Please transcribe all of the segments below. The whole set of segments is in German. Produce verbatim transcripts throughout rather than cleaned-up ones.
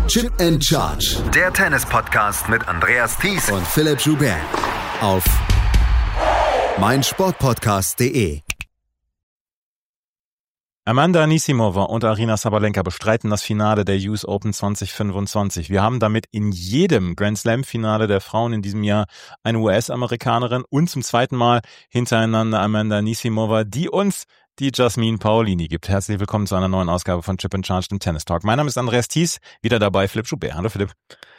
Chip and Charge. Der Tennis-Podcast mit Andreas Thies und Philipp Joubert auf meinsportpodcast punkt de. Amanda Anisimova und Aryna Sabalenka bestreiten das Finale der U S Open zwanzig fünfundzwanzig. Wir haben damit in jedem Grand Slam-Finale der Frauen in diesem Jahr eine U S-Amerikanerin und zum zweiten Mal hintereinander Amanda Anisimova, die uns die Jasmine Paolini gibt. Herzlich willkommen zu einer neuen Ausgabe von Chip and Charge, dem Tennis Talk. Mein Name ist Andreas Thies, wieder dabei Philipp Joubert. Hallo Philipp.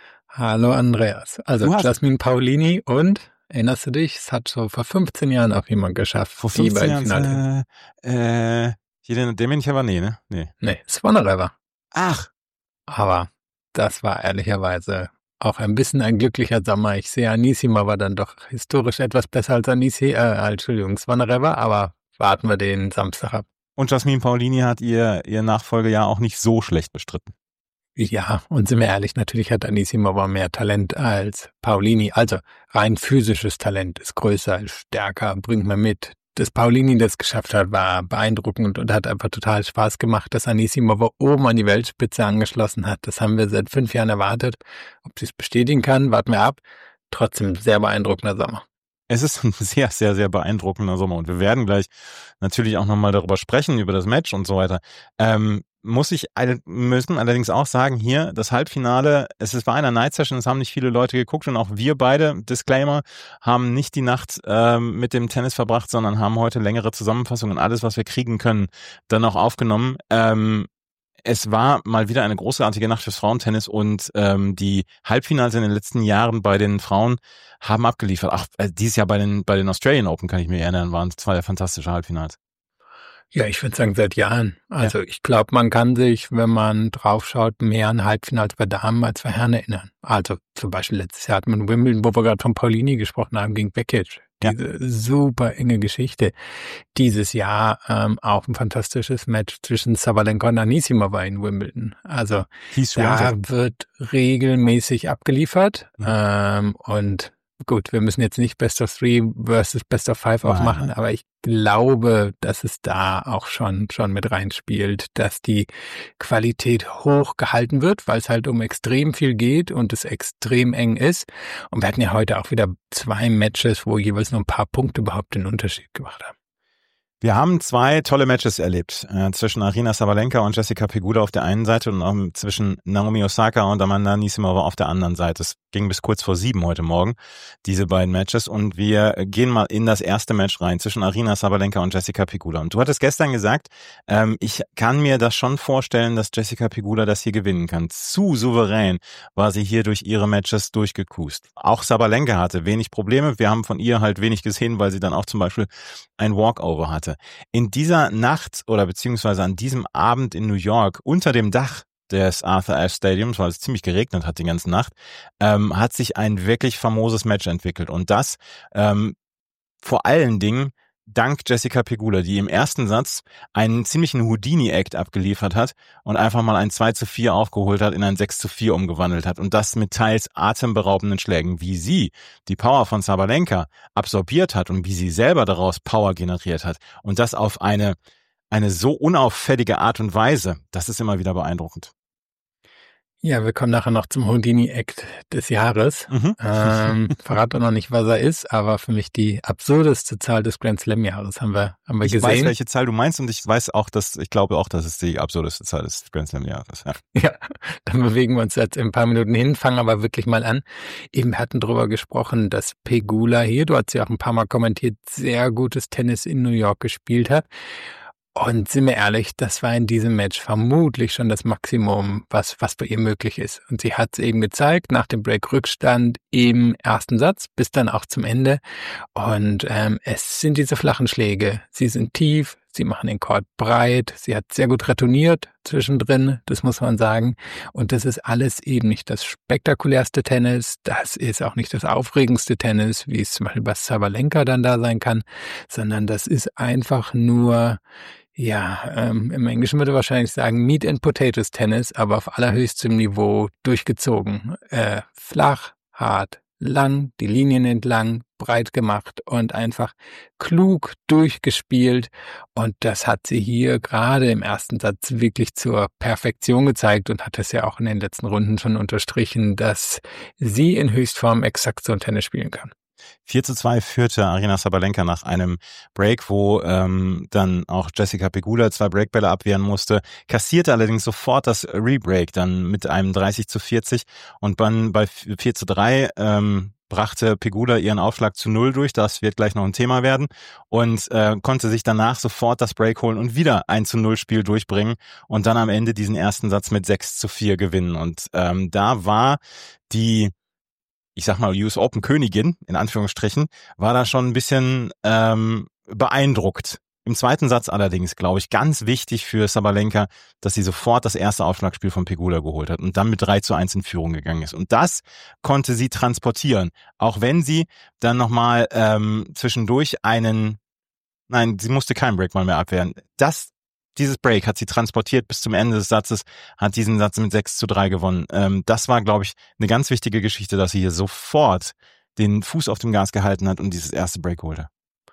Hallo Andreas. Also Jasmine Paolini und, erinnerst du dich, es hat so vor fünfzehn Jahren auch jemand geschafft. Vor fünfzehn Jahren? Äh, äh, Jeder, der mich aber nee, ne? Nee. Nee, Zvonareva. Ach. Aber das war ehrlicherweise auch ein bisschen ein glücklicher Sommer. Ich sehe, Anisimova war dann doch historisch etwas besser als Anisi, äh, Entschuldigung, Zvonareva, aber warten wir den Samstag ab. Und Jasmine Paolini hat ihr, ihr Nachfolgejahr auch nicht so schlecht bestritten. Ja, und sind wir ehrlich, natürlich hat Anisimova mehr Talent als Paolini. Also rein physisches Talent ist größer, ist stärker, bringt man mit. Dass Paolini das geschafft hat, war beeindruckend und hat einfach total Spaß gemacht, dass Anisimova oben an die Weltspitze angeschlossen hat. Das haben wir seit fünf Jahren erwartet. Ob sie es bestätigen kann, warten wir ab. Trotzdem sehr beeindruckender Sommer. Es ist ein sehr, sehr, sehr beeindruckender Sommer und wir werden gleich natürlich auch nochmal darüber sprechen, über das Match und so weiter. Ähm, muss ich, müssen allerdings auch sagen, hier das Halbfinale, es war eine Night Session, es haben nicht viele Leute geguckt und auch wir beide, Disclaimer, haben nicht die Nacht ähm, mit dem Tennis verbracht, sondern haben heute längere Zusammenfassungen und alles, was wir kriegen können, dann auch aufgenommen. Ähm, Es war mal wieder eine großartige Nacht fürs Frauentennis und ähm, die Halbfinals in den letzten Jahren bei den Frauen haben abgeliefert. Ach, äh, dieses Jahr bei den bei den Australian Open, kann ich mich erinnern, waren zwei fantastische Halbfinals. Ja, ich würde sagen seit Jahren. Also ja. Ich glaube, man kann sich, wenn man draufschaut, mehr an Halbfinals bei Damen als bei Herren erinnern. Also zum Beispiel letztes Jahr hat man Wimbledon, wo wir gerade von Paolini gesprochen haben, gegen Bekic. Diese ja. super enge Geschichte. Dieses Jahr ähm, auch ein fantastisches Match zwischen Sabalenka und Anisimova in Wimbledon. Also da wird regelmäßig abgeliefert. Mhm. Ähm, und gut, wir müssen jetzt nicht Best of Three versus Best of Five aufmachen, nein. aber ich glaube, dass es da auch schon schon mit reinspielt, dass die Qualität hoch gehalten wird, weil es halt um extrem viel geht und es extrem eng ist. Und wir hatten ja heute auch wieder zwei Matches, wo jeweils nur ein paar Punkte überhaupt den Unterschied gemacht haben. Wir haben zwei tolle Matches erlebt, äh, zwischen Aryna Sabalenka und Jessica Pegula auf der einen Seite und auch zwischen Naomi Osaka und Amanda Anisimova auf der anderen Seite. Es ging bis kurz vor sieben heute Morgen, diese beiden Matches, und wir gehen mal in das erste Match rein zwischen Aryna Sabalenka und Jessica Pegula. Und du hattest gestern gesagt, ähm, ich kann mir das schon vorstellen, dass Jessica Pegula das hier gewinnen kann. Zu souverän war sie hier durch ihre Matches durchgekust. Auch Sabalenka hatte wenig Probleme. Wir haben von ihr halt wenig gesehen, weil sie dann auch zum Beispiel ein Walkover hatte. In dieser Nacht oder beziehungsweise an diesem Abend in New York unter dem Dach des Arthur Ashe Stadiums, weil es ziemlich geregnet hat die ganze Nacht, ähm, hat sich ein wirklich famoses Match entwickelt. Und das ähm, vor allen Dingen dank Jessica Pegula, die im ersten Satz einen ziemlichen Houdini-Act abgeliefert hat und einfach mal ein zwei zu vier aufgeholt hat, in ein sechs zu vier umgewandelt hat. Und das mit teils atemberaubenden Schlägen. Wie sie die Power von Sabalenka absorbiert hat und wie sie selber daraus Power generiert hat. Und das auf eine, eine so unauffällige Art und Weise, das ist immer wieder beeindruckend. Ja, wir kommen nachher noch zum Houdini-Act des Jahres. Mhm. Ähm, verrate noch nicht, was er ist, aber für mich die absurdeste Zahl des Grand Slam-Jahres haben wir, haben wir ich gesehen. Ich weiß, welche Zahl du meinst und ich weiß auch, dass, ich glaube auch, dass es die absurdeste Zahl des Grand Slam-Jahres. Ja. ja, dann bewegen wir uns jetzt in ein paar Minuten hin, fangen aber wirklich mal an. Eben wir hatten drüber gesprochen, dass Pegula hier, du hast ja auch ein paar Mal kommentiert, sehr gutes Tennis in New York gespielt hat. Und sind wir ehrlich, das war in diesem Match vermutlich schon das Maximum, was was bei ihr möglich ist. Und sie hat es eben gezeigt, nach dem Break-Rückstand im ersten Satz, bis dann auch zum Ende. Und ähm, es sind diese flachen Schläge. Sie sind tief, sie machen den Court breit, sie hat sehr gut retourniert zwischendrin, das muss man sagen. Und das ist alles eben nicht das spektakulärste Tennis, das ist auch nicht das aufregendste Tennis, wie es zum Beispiel bei Sabalenka dann da sein kann, sondern das ist einfach nur... Ja, ähm, im Englischen würde wahrscheinlich sagen Meat and Potatoes Tennis, aber auf allerhöchstem Niveau durchgezogen. Äh, flach, hart, lang, die Linien entlang, breit gemacht und einfach klug durchgespielt. Und das hat sie hier gerade im ersten Satz wirklich zur Perfektion gezeigt und hat es ja auch in den letzten Runden schon unterstrichen, dass sie in Höchstform exakt so ein Tennis spielen kann. vier zu zwei führte Aryna Sabalenka nach einem Break, wo ähm, dann auch Jessica Pegula zwei Breakbälle abwehren musste, kassierte allerdings sofort das Rebreak dann mit einem dreißig zu vierzig und dann bei vier zu drei ähm, brachte Pegula ihren Aufschlag zu null durch, das wird gleich noch ein Thema werden, und äh, konnte sich danach sofort das Break holen und wieder ein zu null Spiel durchbringen und dann am Ende diesen ersten Satz mit sechs zu vier gewinnen. Und ähm, da war die, ich sag mal, U S Open Königin, in Anführungsstrichen, war da schon ein bisschen ähm, beeindruckt. Im zweiten Satz allerdings, glaube ich, ganz wichtig für Sabalenka, dass sie sofort das erste Aufschlagspiel von Pegula geholt hat und dann mit drei zu eins in Führung gegangen ist. Und das konnte sie transportieren, auch wenn sie dann nochmal ähm, zwischendurch einen, nein, sie musste keinen Break mal mehr abwehren. Das Dieses Break hat sie transportiert bis zum Ende des Satzes, hat diesen Satz mit sechs zu drei gewonnen. Ähm, das war, glaube ich, eine ganz wichtige Geschichte, dass sie hier sofort den Fuß auf dem Gas gehalten hat und dieses erste Break holte.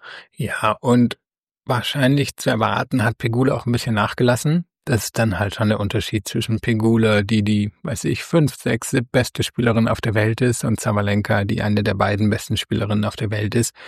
Ja, und wahrscheinlich zu erwarten hat Pegula auch ein bisschen nachgelassen. Das ist dann halt schon der Unterschied zwischen Pegula, die die, weiß ich, fünf, sechs, sieb beste Spielerin auf der Welt ist, und Sabalenka, die eine der beiden besten Spielerinnen auf der Welt ist.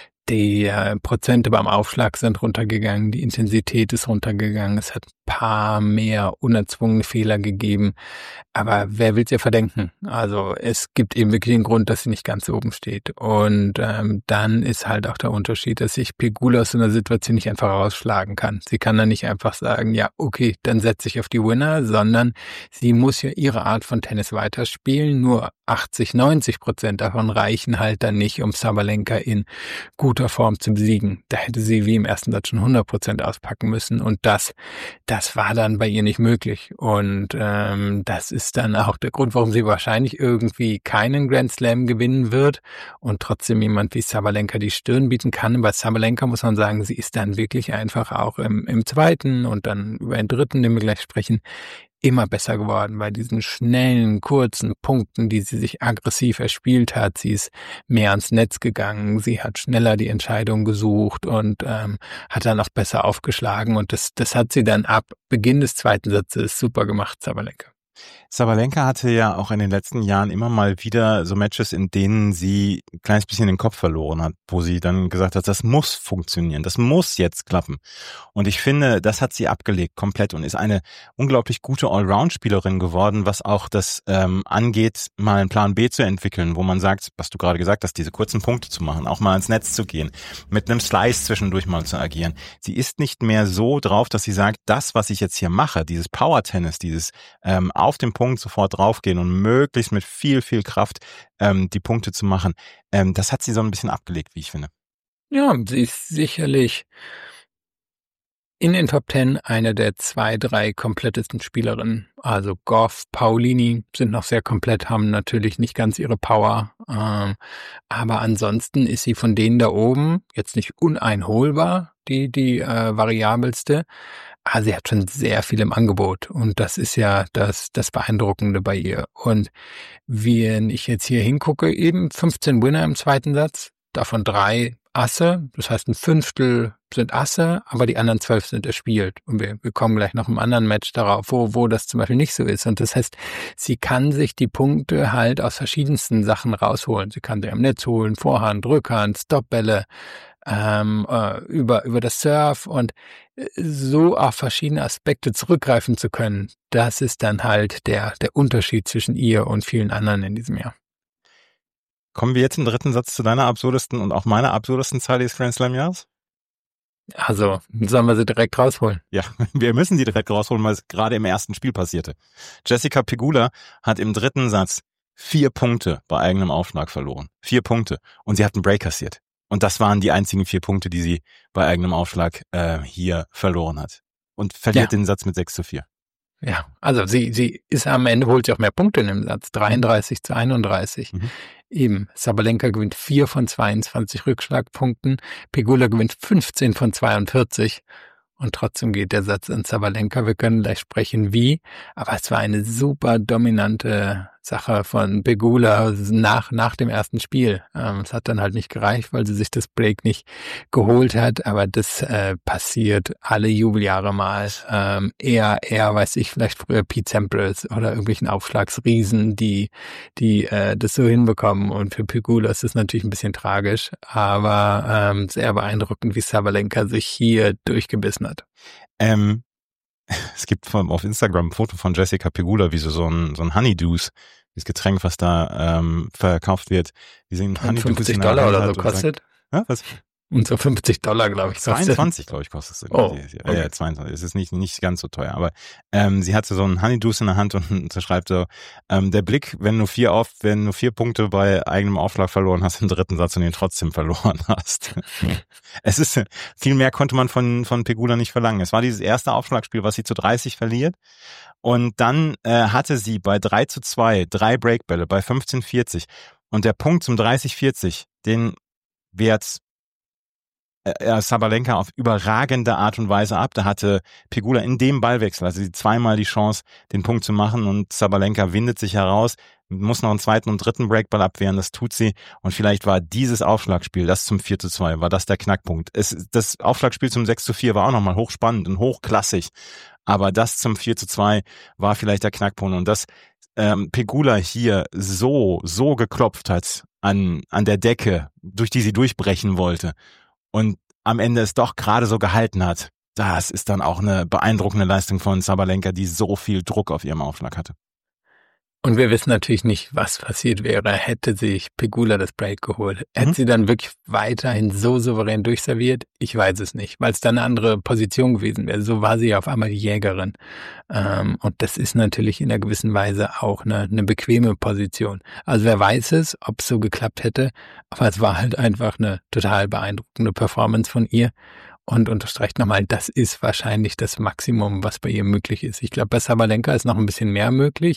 Die äh, Prozente beim Aufschlag sind runtergegangen, die Intensität ist runtergegangen, es hat ein paar mehr unerzwungene Fehler gegeben, aber wer will's ihr verdenken? Also es gibt eben wirklich einen Grund, dass sie nicht ganz oben steht, und ähm, dann ist halt auch der Unterschied, dass sich Pegula aus so einer Situation nicht einfach rausschlagen kann. Sie kann dann nicht einfach sagen, ja okay, dann setze ich auf die Winner, sondern sie muss ja ihre Art von Tennis weiterspielen, nur achtzig, neunzig Prozent davon reichen halt dann nicht, um Sabalenka in guter Form zu besiegen. Da hätte sie wie im ersten Satz schon hundert Prozent auspacken müssen, und das das war dann bei ihr nicht möglich. Und ähm, das ist dann auch der Grund, warum sie wahrscheinlich irgendwie keinen Grand Slam gewinnen wird und trotzdem jemand wie Sabalenka die Stirn bieten kann. Bei Sabalenka muss man sagen, sie ist dann wirklich einfach auch im, im zweiten und dann über den dritten, den wir gleich sprechen, immer besser geworden bei diesen schnellen, kurzen Punkten, die sie sich aggressiv erspielt hat. Sie ist mehr ans Netz gegangen, sie hat schneller die Entscheidung gesucht und ähm, hat dann auch besser aufgeschlagen, und das, das hat sie dann ab Beginn des zweiten Satzes super gemacht, Sabalenka. Sabalenka hatte ja auch in den letzten Jahren immer mal wieder so Matches, in denen sie ein kleines bisschen den Kopf verloren hat, wo sie dann gesagt hat, das muss funktionieren, das muss jetzt klappen. Und ich finde, das hat sie abgelegt komplett und ist eine unglaublich gute Allround-Spielerin geworden, was auch das ähm, angeht, mal einen Plan B zu entwickeln, wo man sagt, was du gerade gesagt hast, diese kurzen Punkte zu machen, auch mal ins Netz zu gehen, mit einem Slice zwischendurch mal zu agieren. Sie ist nicht mehr so drauf, dass sie sagt, das, was ich jetzt hier mache, dieses Power-Tennis, dieses ähm, auf dem Punkt sofort draufgehen und möglichst mit viel, viel Kraft ähm, die Punkte zu machen. Ähm, das hat sie so ein bisschen abgelegt, wie ich finde. Ja, sie ist sicherlich in den Top Ten eine der zwei, drei komplettesten Spielerinnen. Also Gauff, Paolini sind noch sehr komplett, haben natürlich nicht ganz ihre Power. Ähm, aber ansonsten ist sie von denen da oben jetzt nicht uneinholbar, die, die äh, variabelste. Ah, sie hat schon sehr viel im Angebot, und das ist ja das, das Beeindruckende bei ihr. Und wenn ich jetzt hier hingucke, eben fünfzehn Winner im zweiten Satz, davon drei Asse, das heißt ein Fünftel sind Asse, aber die anderen zwölf sind erspielt. Und wir, wir kommen gleich noch im anderen Match darauf, wo, wo das zum Beispiel nicht so ist. Und das heißt, sie kann sich die Punkte halt aus verschiedensten Sachen rausholen. Sie kann sie am Netz holen, Vorhand, Rückhand, Stopbälle, ähm, äh, über, über das Surf, und so auf verschiedene Aspekte zurückgreifen zu können, das ist dann halt der, der Unterschied zwischen ihr und vielen anderen in diesem Jahr. Kommen wir jetzt im dritten Satz zu deiner absurdesten und auch meiner absurdesten Zahl des Grand Slam Jahres? Also, sollen wir sie direkt rausholen? Ja, wir müssen sie direkt rausholen, weil es gerade im ersten Spiel passierte. Jessica Pegula hat im dritten Satz vier Punkte bei eigenem Aufschlag verloren. Vier Punkte. Und sie hat einen Break kassiert. Und das waren die einzigen vier Punkte, die sie bei eigenem Aufschlag äh, hier verloren hat. Und verliert ja den Satz mit sechs zu vier. Ja, also sie sie ist am Ende, holt sie auch mehr Punkte in dem Satz. dreiunddreißig zu einunddreißig. Mhm. Eben, Sabalenka gewinnt vier von zweiundzwanzig Rückschlagpunkten. Pegula gewinnt fünfzehn von zweiundvierzig. Und trotzdem geht der Satz an Sabalenka. Wir können gleich sprechen, wie. Aber es war eine super dominante Sache von Pegula nach, nach dem ersten Spiel. Ähm, es hat dann halt nicht gereicht, weil sie sich das Break nicht geholt hat, aber das äh, passiert alle Jubeljahre mal. Ähm, eher, eher, weiß ich, vielleicht früher Pete Sampras oder irgendwelchen Aufschlagsriesen, die, die äh, das so hinbekommen. Und für Pegula ist das natürlich ein bisschen tragisch, aber ähm, sehr beeindruckend, wie Sabalenka sich hier durchgebissen hat. Ähm, es gibt vom, auf Instagram ein Foto von Jessica Pegula, wie so, so ein, so ein Honeydews, das Getränk, was da ähm, verkauft wird. Wie sie fünfzig Dollar oder so kostet. Ja, was? Und so fünfzig Dollar, glaube ich, kostet. zweiundzwanzig, glaube ich, kostet es. Oh, okay. Ja, zweiundzwanzig. Es ist nicht, nicht ganz so teuer. Aber ähm, sie hatte so einen Honeydews in der Hand und sie schreibt so, ähm, der Blick, wenn du vier auf, wenn du vier Punkte bei eigenem Aufschlag verloren hast im dritten Satz und ihn trotzdem verloren hast. Es ist, viel mehr konnte man von, von Pegula nicht verlangen. Es war dieses erste Aufschlagspiel, was sie zu dreißig verliert. Und dann äh, hatte sie bei drei zu zwei drei Breakbälle bei fünfzehn vierzig. Und der Punkt zum dreißig vierzig, den wehrt äh, Sabalenka auf überragende Art und Weise ab. Da hatte Pegula in dem Ballwechsel, also sie zweimal die Chance, den Punkt zu machen, und Sabalenka windet sich heraus, muss noch einen zweiten und dritten Breakball abwehren, das tut sie, und vielleicht war dieses Aufschlagspiel, das zum vier zu zwei, war das der Knackpunkt. Es, das Aufschlagspiel zum sechs zu vier war auch nochmal hochspannend und hochklassig, aber das zum vier zu zwei war vielleicht der Knackpunkt, und dass ähm, Pegula hier so, so geklopft hat an, an der Decke, durch die sie durchbrechen wollte, und am Ende es doch gerade so gehalten hat, das ist dann auch eine beeindruckende Leistung von Sabalenka, die so viel Druck auf ihrem Aufschlag hatte. Und wir wissen natürlich nicht, was passiert wäre, hätte sich Pegula das Break geholt. Hätte mhm. sie dann wirklich weiterhin so souverän durchserviert? Ich weiß es nicht, weil es dann eine andere Position gewesen wäre. So war sie ja auf einmal die Jägerin. Ähm, und das ist natürlich in einer gewissen Weise auch eine, eine bequeme Position. Also wer weiß es, ob es so geklappt hätte, aber es war halt einfach eine total beeindruckende Performance von ihr. Und unterstreicht nochmal, das ist wahrscheinlich das Maximum, was bei ihr möglich ist. Ich glaube, bei Sabalenka ist noch ein bisschen mehr möglich,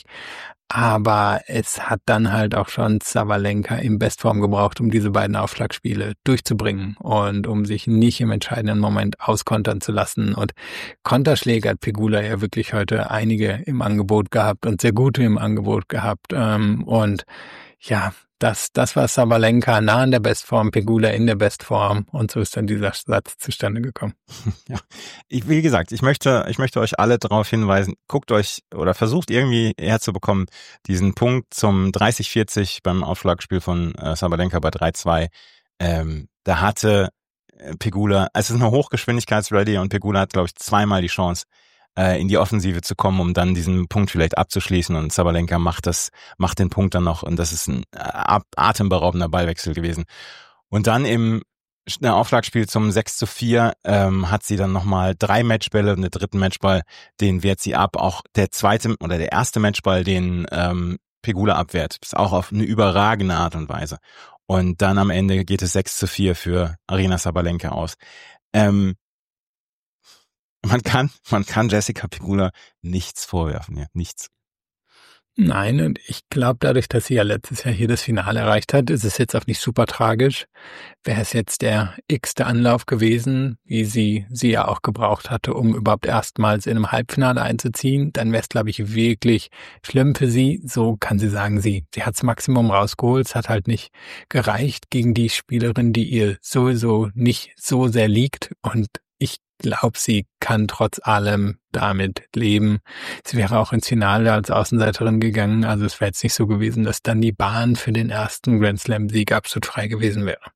aber es hat dann halt auch schon Sabalenka in Bestform gebraucht, um diese beiden Aufschlagspiele durchzubringen und um sich nicht im entscheidenden Moment auskontern zu lassen. Und Konterschläge hat Pegula ja wirklich heute einige im Angebot gehabt und sehr gute im Angebot gehabt. Und ja, das, das war Sabalenka nah an der Bestform, Pegula in der Bestform, und so ist dann dieser Satz zustande gekommen. Ja, ich, wie gesagt, ich möchte, ich möchte euch alle darauf hinweisen, guckt euch oder versucht irgendwie herzubekommen, diesen Punkt zum dreißig vierzig beim Aufschlagspiel von äh, Sabalenka bei drei zwei. Ähm, da hatte Pegula, es ist eine Hochgeschwindigkeitsrallye, und Pegula hat, glaube ich, zweimal die Chance, in die Offensive zu kommen, um dann diesen Punkt vielleicht abzuschließen, und Sabalenka macht das, macht den Punkt dann noch, und das ist ein atemberaubender Ballwechsel gewesen. Und dann im Aufschlagspiel zum sechs zu vier ähm, hat sie dann nochmal drei Matchbälle, und den dritten Matchball, den wehrt sie ab. Auch der zweite oder der erste Matchball, den ähm, Pegula abwehrt, ist auch auf eine überragende Art und Weise. Und dann am Ende geht es sechs zu vier für Aryna Sabalenka aus. Ähm, Man kann, man kann Jessica Pegula nichts vorwerfen, ja, nichts. Nein, und ich glaube, dadurch, dass sie ja letztes Jahr hier das Finale erreicht hat, ist es jetzt auch nicht super tragisch. Wäre es jetzt der x-te Anlauf gewesen, wie sie sie ja auch gebraucht hatte, um überhaupt erstmals in einem Halbfinale einzuziehen, dann wäre es, glaube ich, wirklich schlimm für sie. So kann sie sagen, sie, sie hat das Maximum rausgeholt, es hat halt nicht gereicht gegen die Spielerin, die ihr sowieso nicht so sehr liegt, und ich glaube, sie kann trotz allem damit leben. Sie wäre auch ins Finale als Außenseiterin gegangen. Also es wäre jetzt nicht so gewesen, dass dann die Bahn für den ersten Grand Slam-Sieg absolut frei gewesen wäre.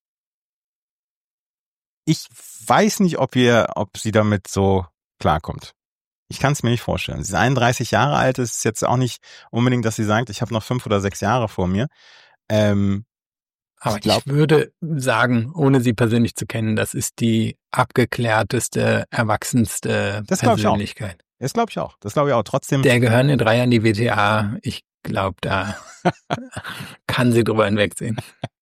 Ich weiß nicht, ob ihr, ob sie damit so klarkommt. Ich kann es mir nicht vorstellen. Sie ist einunddreißig Jahre alt. Es ist jetzt auch nicht unbedingt, dass sie sagt, ich habe noch fünf oder sechs Jahre vor mir. Ähm, Aber ich, glaub, ich würde sagen, ohne sie persönlich zu kennen, das ist die abgeklärteste, erwachsenste das Persönlichkeit. Ich das glaube ich auch. Das glaube ich auch. Trotzdem. Der gehören in drei an die W T A. Ich glaube, da kann sie drüber hinwegsehen.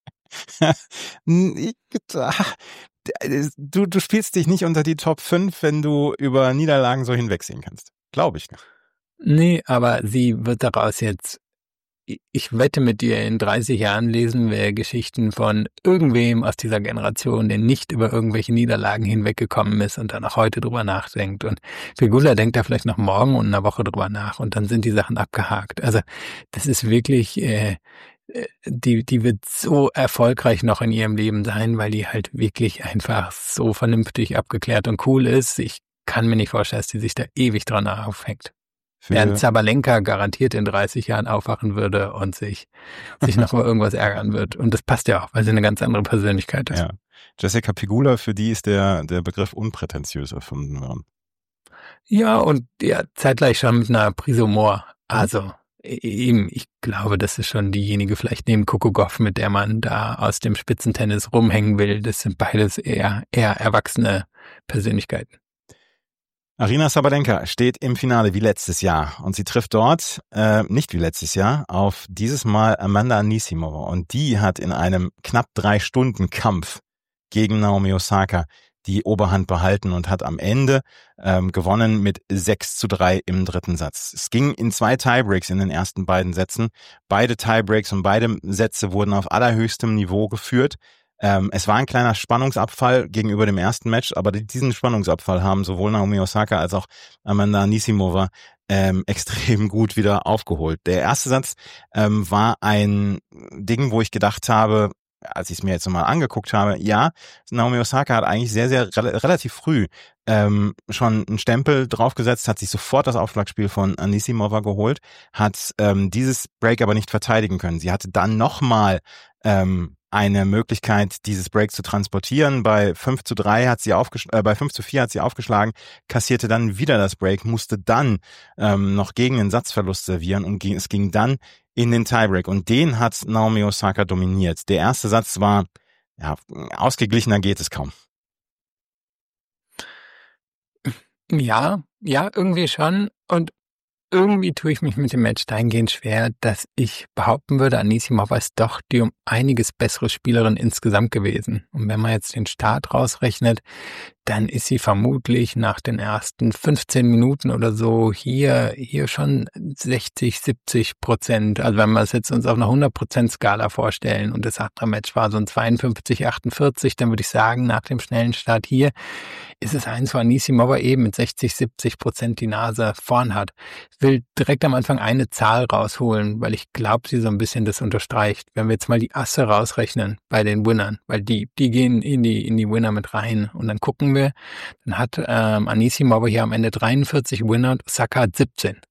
du, du spielst dich nicht unter die Top fünf, wenn du über Niederlagen so hinwegsehen kannst. Glaube ich nicht. Nee, aber sie wird daraus jetzt ich wette mit dir, in dreißig Jahren lesen wir Geschichten von irgendwem aus dieser Generation, der nicht über irgendwelche Niederlagen hinweggekommen ist und dann auch heute drüber nachdenkt. Und Pegula denkt da vielleicht noch morgen und eine Woche drüber nach und dann sind die Sachen abgehakt. Also das ist wirklich, äh, die, die wird so erfolgreich noch in ihrem Leben sein, weil die halt wirklich einfach so vernünftig abgeklärt und cool ist. Ich kann mir nicht vorstellen, dass die sich da ewig dran aufhängt. Während Sabalenka garantiert in dreißig Jahren aufwachen würde und sich, sich noch über irgendwas ärgern wird. Und das passt ja auch, weil sie eine ganz andere Persönlichkeit ist. Ja. Jessica Pegula, für die ist der, der Begriff unprätentiös erfunden worden. Ja, und ja, zeitgleich schon mit einer Prise Humor. Also, eben, ich glaube, das ist schon diejenige vielleicht neben Coco Gauff, mit der man da aus dem Spitzentennis rumhängen will. Das sind beides eher, eher erwachsene Persönlichkeiten. Aryna Sabalenka steht im Finale wie letztes Jahr und sie trifft dort, äh, nicht wie letztes Jahr, auf dieses Mal Amanda Anisimova und die hat in einem knapp drei Stunden Kampf gegen Naomi Osaka die Oberhand behalten und hat am Ende ähm, gewonnen mit sechs zu drei im dritten Satz. Es ging in zwei Tiebreaks in den ersten beiden Sätzen. Beide Tiebreaks und beide Sätze wurden auf allerhöchstem Niveau geführt. Ähm, es war ein kleiner Spannungsabfall gegenüber dem ersten Match, aber diesen Spannungsabfall haben sowohl Naomi Osaka als auch Amanda Anisimova ähm, extrem gut wieder aufgeholt. Der erste Satz ähm, war ein Ding, wo ich gedacht habe, als ich es mir jetzt nochmal angeguckt habe, ja, Naomi Osaka hat eigentlich sehr, sehr re- relativ früh ähm, schon einen Stempel draufgesetzt, hat sich sofort das Aufschlagspiel von Anisimova geholt, hat ähm, dieses Break aber nicht verteidigen können. Sie hatte dann nochmal ähm, eine Möglichkeit, dieses Break zu transportieren. Bei fünf zu drei hat sie aufgesch- äh, bei fünf zu vier hat sie aufgeschlagen, kassierte dann wieder das Break, musste dann ähm, noch gegen den Satzverlust servieren und ging, es ging dann in den Tiebreak. Und den hat Naomi Osaka dominiert. Der erste Satz war, ja, ausgeglichener geht es kaum. Ja, ja, irgendwie schon. Und irgendwie tue ich mich mit dem Match dahingehend schwer, dass ich behaupten würde, Anisimova ist doch die um einiges bessere Spielerin insgesamt gewesen. Und wenn man jetzt den Start rausrechnet, dann ist sie vermutlich nach den ersten fünfzehn Minuten oder so hier hier schon sechzig, siebzig Prozent. Also wenn wir es jetzt uns auf einer hundert Prozent Skala vorstellen und das andere Match war so ein zweiundfünfzig, achtundvierzig, dann würde ich sagen, nach dem schnellen Start hier ist es eins, wo Anisimova eben mit sechzig, siebzig Prozent die Nase vorn hat. Ich will direkt am Anfang eine Zahl rausholen, weil ich glaube, sie so ein bisschen das unterstreicht. Wenn wir jetzt mal die Asse rausrechnen bei den Winnern, weil die die gehen in die in die Winner mit rein und dann gucken wir, dann hat ähm, Anisimova hier am Ende dreiundvierzig Winner und Osaka hat siebzehn.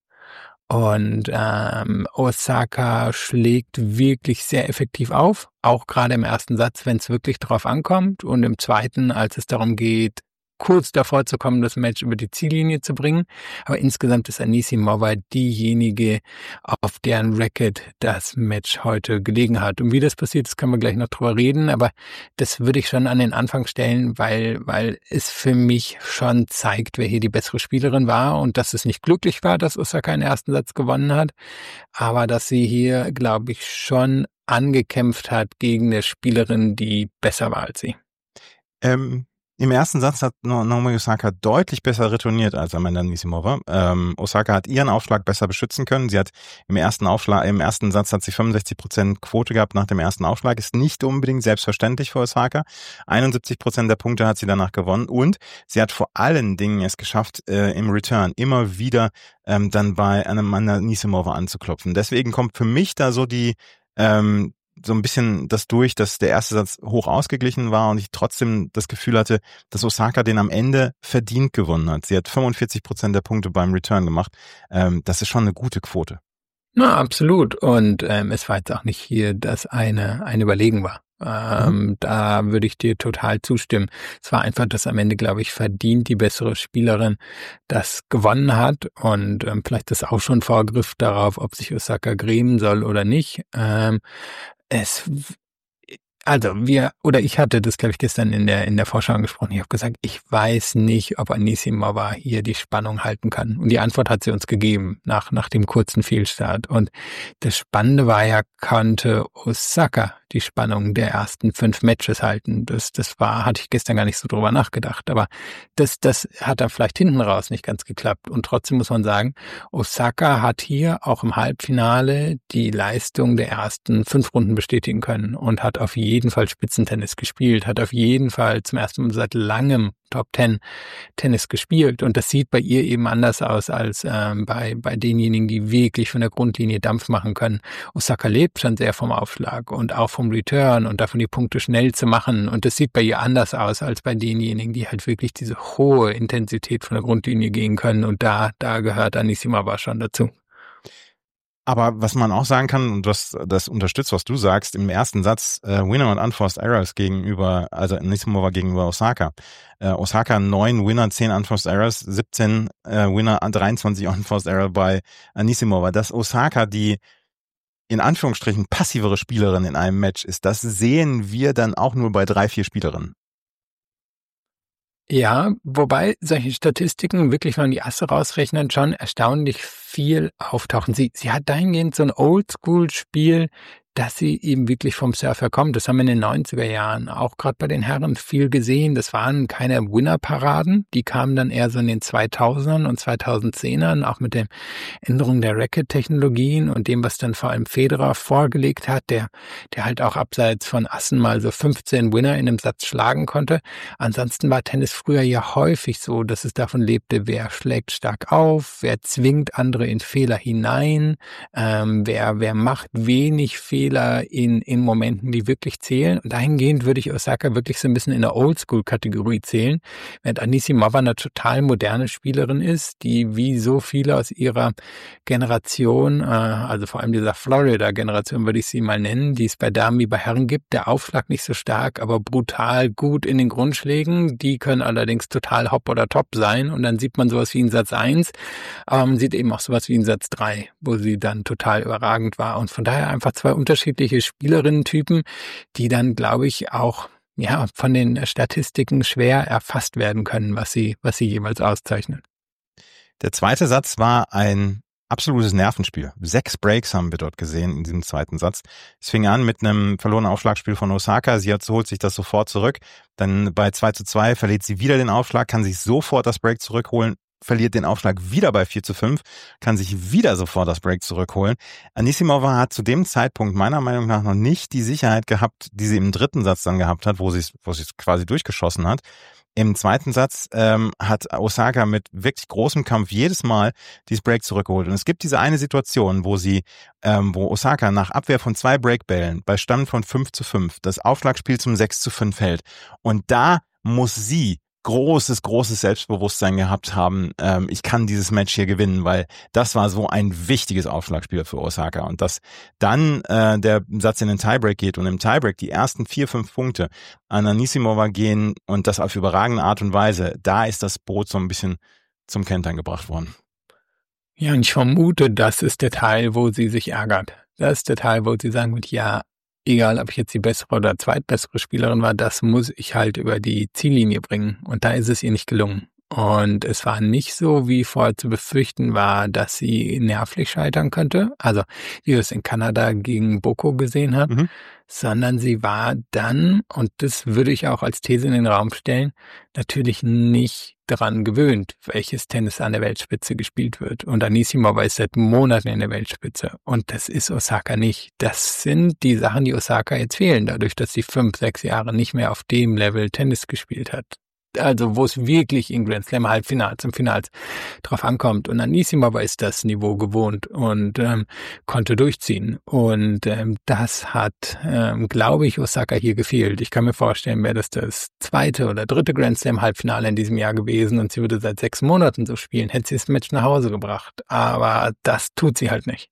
Und ähm, Osaka schlägt wirklich sehr effektiv auf, auch gerade im ersten Satz, wenn es wirklich drauf ankommt. Und im zweiten, als es darum geht, kurz davor zu kommen, das Match über die Ziellinie zu bringen. Aber insgesamt ist Anisimova diejenige, auf deren Racket das Match heute gelegen hat. Und wie das passiert ist, können wir gleich noch drüber reden. Aber das würde ich schon an den Anfang stellen, weil, weil es für mich schon zeigt, wer hier die bessere Spielerin war und dass es nicht glücklich war, dass Osaka den ersten Satz gewonnen hat. Aber dass sie hier, glaube ich, schon angekämpft hat gegen eine Spielerin, die besser war als sie. Ähm Im ersten Satz hat Naomi Osaka deutlich besser retourniert als Amanda Anisimova. Ähm, Osaka hat ihren Aufschlag besser beschützen können. Sie hat im ersten Aufschlag, im ersten Satz hat sie fünfundsechzig Prozent Quote gehabt nach dem ersten Aufschlag. Ist nicht unbedingt selbstverständlich für Osaka. einundsiebzig Prozent der Punkte hat sie danach gewonnen und sie hat vor allen Dingen es geschafft, äh, im Return immer wieder ähm, dann bei Amanda Anisimova anzuklopfen. Deswegen kommt für mich da so die ähm, so ein bisschen das durch, dass der erste Satz hoch ausgeglichen war und ich trotzdem das Gefühl hatte, dass Osaka den am Ende verdient gewonnen hat. Sie hat fünfundvierzig Prozent der Punkte beim Return gemacht. Ähm, das ist schon eine gute Quote. Na, absolut. Und ähm, es war jetzt auch nicht hier, dass eine, eine überlegen war. Ähm, mhm. Da würde ich dir total zustimmen. Es war einfach, dass am Ende, glaube ich, verdient die bessere Spielerin das gewonnen hat und ähm, vielleicht ist auch schon Vorgriff darauf, ob sich Osaka grämen soll oder nicht. Ähm, es Also wir, oder ich hatte das, glaube ich, gestern in der in der Vorschau angesprochen. Ich habe gesagt, ich weiß nicht, ob Anisimova hier die Spannung halten kann. Und die Antwort hat sie uns gegeben, nach nach dem kurzen Fehlstart. Und das Spannende war ja, konnte Osaka die Spannung der ersten fünf Matches halten. Das, das war, hatte ich gestern gar nicht so drüber nachgedacht. Aber das, das hat dann vielleicht hinten raus nicht ganz geklappt. Und trotzdem muss man sagen, Osaka hat hier auch im Halbfinale die Leistung der ersten fünf Runden bestätigen können und hat auf jeden Fall Spitzentennis gespielt, hat auf jeden Fall zum ersten Mal seit langem Top Ten Tennis gespielt. Und das sieht bei ihr eben anders aus als ähm, bei, bei denjenigen, die wirklich von der Grundlinie Dampf machen können. Osaka lebt schon sehr vom Aufschlag und auch vom Return und davon die Punkte schnell zu machen. Und das sieht bei ihr anders aus als bei denjenigen, die halt wirklich diese hohe Intensität von der Grundlinie gehen können. Und da, da gehört Anisimova schon dazu. Aber was man auch sagen kann, und das, das unterstützt, was du sagst, im ersten Satz äh, Winner und Unforced Errors gegenüber, also Anisimova gegenüber Osaka. Äh, Osaka neun Winner, zehn Unforced Errors, siebzehn äh, Winner, dreiundzwanzig Unforced Error bei Anisimova. Dass Osaka die in Anführungsstrichen passivere Spielerin in einem Match ist, das sehen wir dann auch nur bei drei, vier Spielerinnen. Ja, wobei solche Statistiken wirklich, wenn man die Asse rausrechnet, schon erstaunlich viel auftauchen. Sie, sie hat dahingehend so ein Oldschool-Spiel, dass sie eben wirklich vom Surfer kommt. Das haben wir in den neunziger Jahren auch gerade bei den Herren viel gesehen. Das waren keine Winner-Paraden. Die kamen dann eher so in den zweitausendern und zweitausendzehnern, auch mit der Änderung der Racket-Technologien und dem, was dann vor allem Federer vorgelegt hat, der, der halt auch abseits von Assen mal so fünfzehn Winner in einem Satz schlagen konnte. Ansonsten war Tennis früher ja häufig so, dass es davon lebte, wer schlägt stark auf, wer zwingt andere in Fehler hinein, ähm, wer, wer macht wenig Fehler in, in Momenten, die wirklich zählen. Und dahingehend würde ich Osaka wirklich so ein bisschen in der Oldschool-Kategorie zählen, während Anisimova eine total moderne Spielerin ist, die wie so viele aus ihrer Generation, äh, also vor allem dieser Florida-Generation würde ich sie mal nennen, die es bei Damen wie bei Herren gibt, der Aufschlag nicht so stark, aber brutal gut in den Grundschlägen. Die können allerdings total hopp oder top sein und dann sieht man sowas wie in Satz eins, aber man sieht eben auch sowas wie in Satz drei, wo sie dann total überragend war. Und von daher einfach zwei unterschiedliche Spielerinnen-Typen, die dann, glaube ich, auch ja von den Statistiken schwer erfasst werden können, was sie, was sie jeweils auszeichnen. Der zweite Satz war ein absolutes Nervenspiel. Sechs Breaks haben wir dort gesehen in diesem zweiten Satz. Es fing an mit einem verlorenen Aufschlagspiel von Osaka. Sie hat, holt sich das sofort zurück. Dann bei zwei zu zwei verliert sie wieder den Aufschlag, kann sich sofort das Break zurückholen, verliert den Aufschlag wieder bei vier zu fünf, kann sich wieder sofort das Break zurückholen. Anisimova hat zu dem Zeitpunkt meiner Meinung nach noch nicht die Sicherheit gehabt, die sie im dritten Satz dann gehabt hat, wo sie es wo sie es quasi durchgeschossen hat. Im zweiten Satz ähm, hat Osaka mit wirklich großem Kampf jedes Mal dieses Break zurückgeholt. Und es gibt diese eine Situation, wo sie, ähm, wo Osaka nach Abwehr von zwei Breakbällen bei Stand von fünf zu fünf das Aufschlagspiel zum sechs zu fünf hält. Und da muss sie großes, großes Selbstbewusstsein gehabt haben, ähm, ich kann dieses Match hier gewinnen, weil das war so ein wichtiges Aufschlagspiel für Osaka. Und dass dann äh, der Satz in den Tiebreak geht und im Tiebreak die ersten vier, fünf Punkte an Anisimova gehen und das auf überragende Art und Weise, da ist das Boot so ein bisschen zum Kentern gebracht worden. Ja, und ich vermute, das ist der Teil, wo sie sich ärgert. Das ist der Teil, wo sie sagen wird, ja, egal, ob ich jetzt die bessere oder zweitbessere Spielerin war, das muss ich halt über die Ziellinie bringen. Und da ist es ihr nicht gelungen. Und es war nicht so, wie vorher zu befürchten war, dass sie nervlich scheitern könnte. Also, wie wir es in Kanada gegen Boko gesehen haben. Mhm. Sondern sie war dann, und das würde ich auch als These in den Raum stellen, natürlich nicht daran gewöhnt, welches Tennis an der Weltspitze gespielt wird. Und Anisimova ist seit Monaten in der Weltspitze. Und das ist Osaka nicht. Das sind die Sachen, die Osaka jetzt fehlen, dadurch, dass sie fünf, sechs Jahre nicht mehr auf dem Level Tennis gespielt hat. Also wo es wirklich in Grand Slam Halbfinals und Finals drauf ankommt. Und Anisimova ist das Niveau gewohnt und ähm, konnte durchziehen. Und ähm, das hat, ähm, glaube ich, Osaka hier gefehlt. Ich kann mir vorstellen, wäre das das zweite oder dritte Grand Slam Halbfinale in diesem Jahr gewesen und sie würde seit sechs Monaten so spielen, hätte sie das Match nach Hause gebracht. Aber das tut sie halt nicht.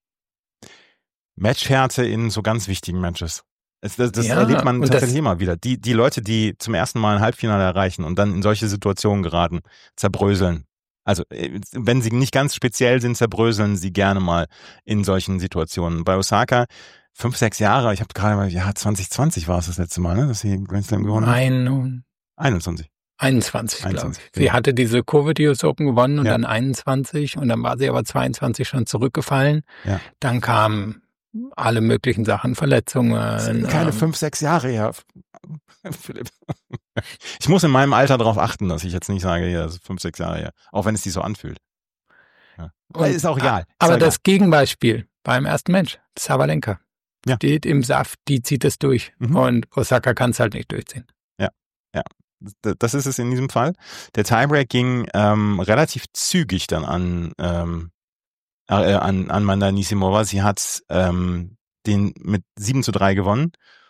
Matchhärte in so ganz wichtigen Matches. Das, das ja, erlebt man tatsächlich das, immer wieder. Die, die Leute, die zum ersten Mal ein Halbfinale erreichen und dann in solche Situationen geraten, zerbröseln. Also wenn sie nicht ganz speziell sind, zerbröseln sie gerne mal in solchen Situationen. Bei Osaka fünf, sechs Jahre, ich habe gerade, ja zwanzig zwanzig war es das letzte Mal, ne, dass sie Grand Slam gewonnen hat. Ein, einundzwanzig. einundzwanzig, glaube ich. Sie hatte diese Covid U S Open gewonnen und ja. dann einundzwanzig und dann war sie aber zweiundzwanzig schon zurückgefallen. Ja. Dann kam alle möglichen Sachen, Verletzungen. Das sind keine ähm, fünf, sechs Jahre her, Philipp. Ich muss in meinem Alter darauf achten, dass ich jetzt nicht sage, ja, das ist fünf, sechs Jahre her, auch wenn es sich so anfühlt. Ja. Und, ist auch egal. Ist aber auch egal. das Gegenbeispiel beim ersten Mensch, Sabalenka, Ja. steht im Saft, die zieht es durch. Mhm. Und Osaka kann es halt nicht durchziehen. Ja, ja. Das ist es in diesem Fall. Der Tiebreak ging ähm, relativ zügig dann an ähm, äh, an, an Amanda Anisimova. Sie hat ähm, den mit sieben zu drei gewonnen.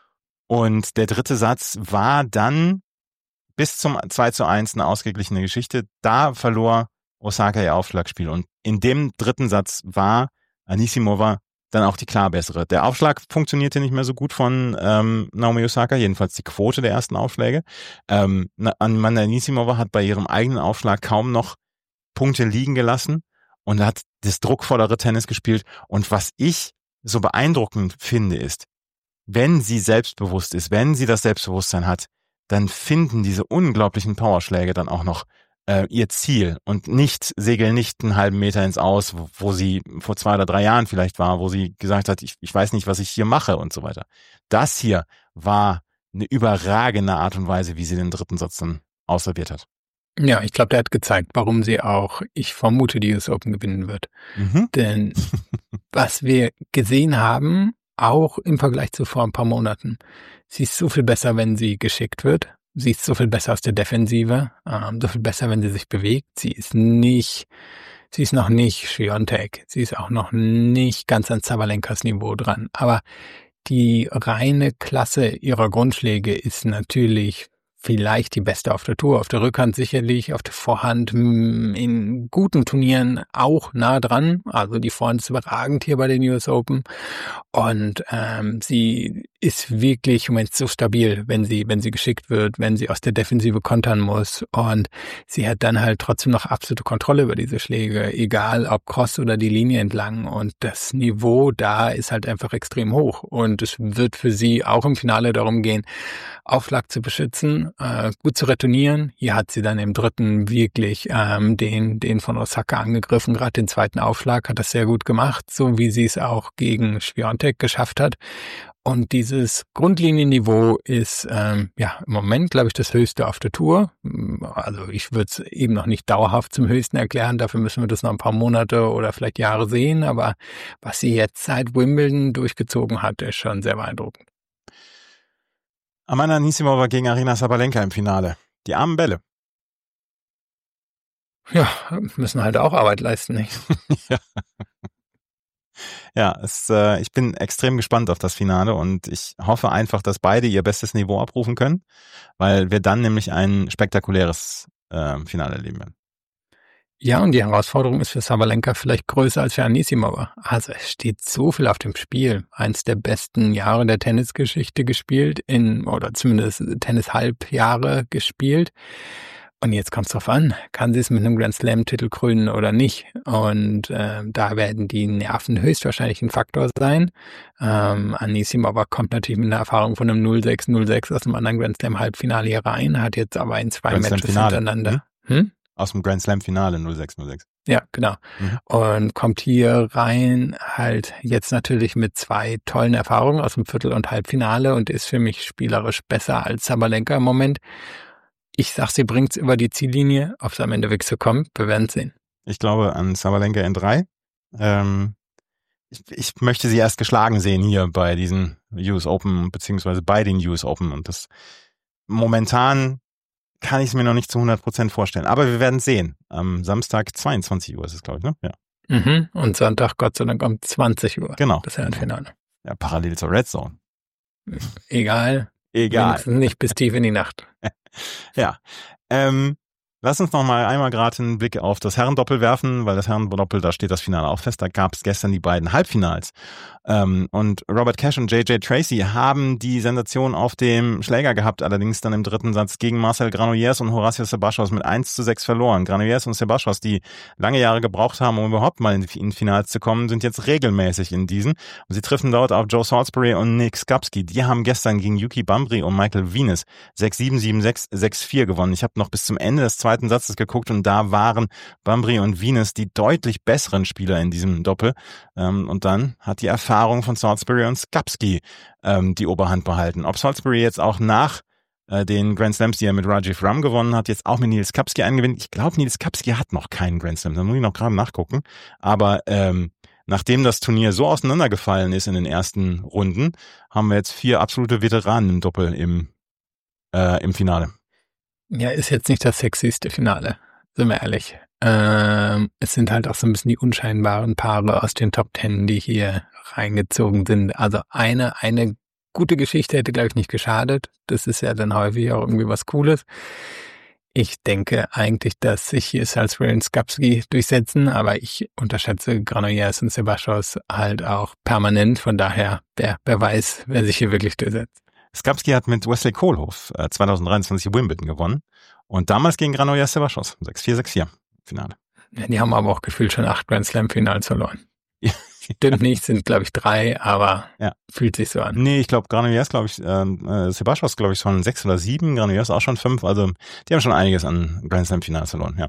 Und der dritte Satz war dann bis zum zwei zu eins eine ausgeglichene Geschichte. Da verlor Osaka ihr Aufschlagspiel. Und in dem dritten Satz war Anisimova dann auch die klar bessere. Der Aufschlag funktionierte nicht mehr so gut von ähm, Naomi Osaka, jedenfalls die Quote der ersten Aufschläge. Ähm, Amanda Anisimova hat bei ihrem eigenen Aufschlag kaum noch Punkte liegen gelassen und hat das druckvollere Tennis gespielt. Und was ich so beeindruckend finde, ist, wenn sie selbstbewusst ist, wenn sie das Selbstbewusstsein hat, dann finden diese unglaublichen Powerschläge dann auch noch äh, ihr Ziel und nicht segeln nicht einen halben Meter ins Aus, wo, wo sie vor zwei oder drei Jahren vielleicht war, wo sie gesagt hat, ich, ich weiß nicht, was ich hier mache und so weiter. Das hier war eine überragende Art und Weise, wie sie den dritten Satz dann ausserviert hat. Ja, ich glaube, der hat gezeigt, warum sie auch, ich vermute, die U S Open gewinnen wird. Mhm. Denn was wir gesehen haben, auch im Vergleich zu vor ein paar Monaten, sie ist so viel besser, wenn sie geschickt wird. Sie ist so viel besser aus der Defensive, ähm, so viel besser, wenn sie sich bewegt. Sie ist nicht, sie ist noch nicht Swiatek. Sie ist auch noch nicht ganz an Sabalenkas Niveau dran. Aber die reine Klasse ihrer Grundschläge ist natürlich vielleicht die beste auf der Tour. Auf der Rückhand sicherlich, auf der Vorhand in guten Turnieren auch nah dran. Also die Vorhand ist überragend hier bei den U S Open. Und ähm, sie ist wirklich im Moment so stabil, wenn sie wenn sie geschickt wird, wenn sie aus der Defensive kontern muss. Und sie hat dann halt trotzdem noch absolute Kontrolle über diese Schläge, egal ob Cross oder die Linie entlang. Und das Niveau da ist halt einfach extrem hoch. Und es wird für sie auch im Finale darum gehen, Aufschlag zu beschützen, äh, gut zu retournieren. Hier hat sie dann im dritten wirklich ähm, den den von Osaka angegriffen. Gerade den zweiten Aufschlag hat das sehr gut gemacht, so wie sie es auch gegen Swiatek geschafft hat. Und dieses Grundlinienniveau ist ähm, ja im Moment, glaube ich, das höchste auf der Tour. Also ich würde es eben noch nicht dauerhaft zum höchsten erklären. Dafür müssen wir das noch ein paar Monate oder vielleicht Jahre sehen. Aber was sie jetzt seit Wimbledon durchgezogen hat, ist schon sehr beeindruckend. Amanda Anisimova gegen Aryna Sabalenka im Finale. Die armen Bälle. Ja, müssen halt auch Arbeit leisten, nicht? ja. Ja, es, äh, ich bin extrem gespannt auf das Finale und ich hoffe einfach, dass beide ihr bestes Niveau abrufen können, weil wir dann nämlich ein spektakuläres äh, Finale erleben werden. Ja, und die Herausforderung ist für Sabalenka vielleicht größer als für Anisimova. Also es steht so viel auf dem Spiel. Eins der besten Jahre der Tennisgeschichte gespielt, in oder zumindest Tennis-Halbjahre gespielt. Und jetzt kommt es drauf an, kann sie es mit einem Grand Slam-Titel krönen oder nicht? Und äh, da werden die Nerven höchstwahrscheinlich ein Faktor sein. Ähm, Anisimova kommt natürlich mit einer Erfahrung von einem null sechs null sechs aus einem anderen Grand Slam-Halbfinale hier rein, hat jetzt aber in zwei Grand Matches hintereinander. Hm? Aus dem Grand Slam-Finale null sechs null sechs. Ja, genau. Mhm. Und kommt hier rein halt jetzt natürlich mit zwei tollen Erfahrungen aus dem Viertel- und Halbfinale und ist für mich spielerisch besser als Sabalenka im Moment. Ich sag, sie bringt's über die Ziellinie, ob es am Ende wirklich so kommt, wir werden sehen. Ich glaube an Sabalenka in drei. Ähm, ich, ich möchte sie erst geschlagen sehen hier bei diesen U S Open, beziehungsweise bei den U S Open. Und das momentan kann ich es mir noch nicht zu hundert Prozent vorstellen. Aber wir werden sehen. Am Samstag zweiundzwanzig Uhr ist es, glaube ich, ne? Ja. Mhm. Und Sonntag, Gott sei Dank, um zwanzig Uhr. Genau. Das ist ja ein Finale. Ja, parallel zur Red Zone. Egal. Egal. Wenigstens nicht bis tief in die Nacht. Ja. Ähm, lass uns noch mal einmal gerade einen Blick auf das Herrendoppel werfen, weil das Herrendoppel, da steht das Finale auch fest. Da gab es gestern die beiden Halbfinals. Ähm, und Robert Cash und J J Tracy haben die Sensation auf dem Schläger gehabt, allerdings dann im dritten Satz gegen Marcel Granollers und Horacio Sebastos mit eins zu sechs verloren. Granollers und Sebastos, die lange Jahre gebraucht haben, um überhaupt mal in die Finals zu kommen, sind jetzt regelmäßig in diesen. Und sie treffen dort auf Joe Salisbury und Nick Skupski. Die haben gestern gegen Yuki Bambry und Michael Venus sechs sieben, sieben sechs, sechs vier gewonnen. Ich habe noch bis zum Ende des zweiten zweiten Satzes geguckt und da waren Bunbury und Venus die deutlich besseren Spieler in diesem Doppel. Ähm, und dann hat die Erfahrung von Salisbury und Skupski ähm, die Oberhand behalten. Ob Salisbury jetzt auch nach äh, den Grand Slams, die er mit Rajiv Ram gewonnen hat, jetzt auch mit Nils Skupski eingewinnt. Ich glaube, Nils Skupski hat noch keinen Grand Slam, da muss ich noch gerade nachgucken. Aber ähm, nachdem das Turnier so auseinandergefallen ist in den ersten Runden, haben wir jetzt vier absolute Veteranen im Doppel im, äh, im Finale. Ja, ist jetzt nicht das sexyste Finale, sind wir ehrlich. Ähm, es sind halt auch so ein bisschen die unscheinbaren Paare aus den Top Ten, die hier reingezogen sind. Also eine, eine gute Geschichte hätte, glaube ich, nicht geschadet. Das ist ja dann häufig auch irgendwie was Cooles. Ich denke eigentlich, dass sich hier Salisbury und Skupski durchsetzen, aber ich unterschätze Granollers und Sebastos halt auch permanent. Von daher, wer, wer weiß, wer sich hier wirklich durchsetzt. Skupski hat mit Wesley Kohlhoff äh, zwanzig dreiundzwanzig Wimbledon gewonnen und damals gegen Granollers Sebastos. sechs vier, sechs vier Finale. Ja, die haben aber auch gefühlt schon acht Grand Slam Finals verloren. Stimmt nicht, sind glaube ich drei, aber ja. Fühlt sich so an. Nee, ich glaube Granollers, glaube ich, äh, Sebastos, glaube ich, schon sechs oder sieben, Granollers auch schon fünf, also die haben schon einiges an Grand Slam Finals verloren, ja.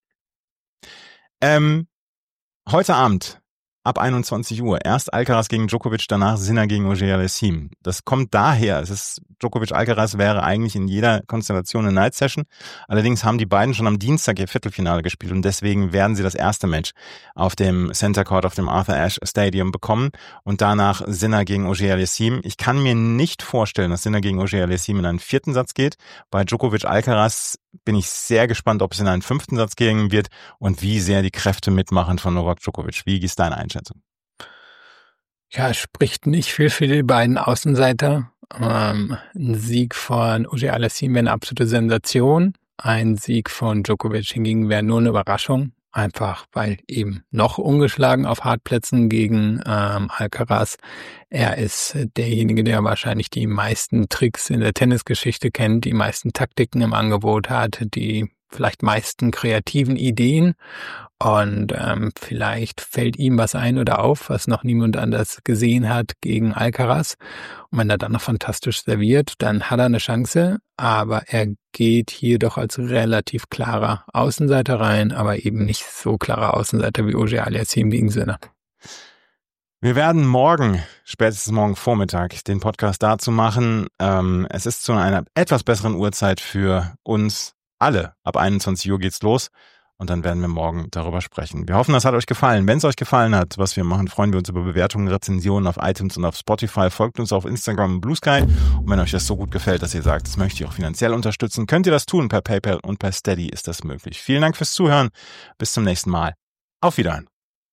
Ähm, heute Abend ab einundzwanzig Uhr erst Alcaraz gegen Djokovic, danach Sinner gegen Auger-Aliassime. Das kommt daher, es ist Djokovic-Alcaraz wäre eigentlich in jeder Konstellation eine Night-Session. Allerdings haben die beiden schon am Dienstag ihr Viertelfinale gespielt und deswegen werden sie das erste Match auf dem Center Court auf dem Arthur Ashe Stadium bekommen und danach Sinner gegen Auger-Aliassime. Ich kann mir nicht vorstellen, dass Sinner gegen Auger-Aliassime in einen vierten Satz geht. Bei Djokovic-Alcaraz bin ich sehr gespannt, ob es in einen fünften Satz gehen wird und wie sehr die Kräfte mitmachen von Novak Djokovic. Wie ist deine Einschätzung? Ja, es spricht nicht viel für die beiden Außenseiter. Ähm, ein Sieg von Auger-Aliassime wäre eine absolute Sensation. Ein Sieg von Djokovic hingegen wäre nur eine Überraschung. Einfach weil eben noch ungeschlagen auf Hartplätzen gegen ähm, Alcaraz. Er ist derjenige, der wahrscheinlich die meisten Tricks in der Tennisgeschichte kennt, die meisten Taktiken im Angebot hat, die vielleicht meisten kreativen Ideen. Und ähm, vielleicht fällt ihm was ein oder auf, was noch niemand anders gesehen hat gegen Alcaraz. Und wenn er dann noch fantastisch serviert, dann hat er eine Chance. Aber er geht hier doch als relativ klarer Außenseiter rein, aber eben nicht so klarer Außenseiter wie Auger-Aliassime gegen Sinner. Wir werden morgen, spätestens morgen Vormittag, den Podcast dazu machen. Ähm, es ist zu einer etwas besseren Uhrzeit für uns alle. Ab einundzwanzig Uhr geht's los. Und dann werden wir morgen darüber sprechen. Wir hoffen, das hat euch gefallen. Wenn es euch gefallen hat, was wir machen, freuen wir uns über Bewertungen, Rezensionen auf iTunes und auf Spotify. Folgt uns auf Instagram und Blue Sky. Und wenn euch das so gut gefällt, dass ihr sagt, das möchte ich auch finanziell unterstützen, könnt ihr das tun. Per PayPal und per Steady ist das möglich. Vielen Dank fürs Zuhören. Bis zum nächsten Mal. Auf Wiedersehen.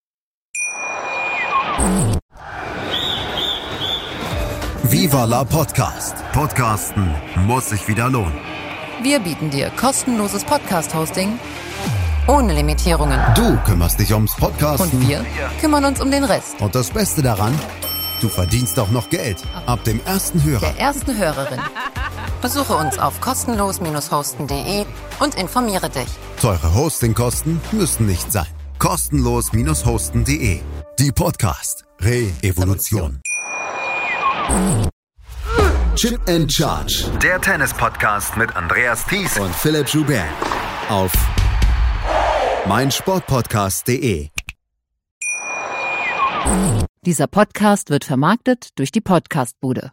Viva la Podcast. Podcasten muss sich wieder lohnen. Wir bieten dir kostenloses Podcast-Hosting ohne Limitierungen. Du kümmerst dich ums Podcasten. Und wir kümmern uns um den Rest. Und das Beste daran, du verdienst auch noch Geld. Ab dem ersten Hörer. Der ersten Hörerin. Besuche uns auf kostenlos hosten punkt de und informiere dich. Teure Hostingkosten müssen nicht sein. kostenlos hosten punkt de. Die Podcast Re-Evolution. Chip and Charge. Der Tennis-Podcast mit Andreas Thies und Philipp Joubert. Auf meinsportpodcast punkt de. Dieser Podcast wird vermarktet durch die Podcastbude.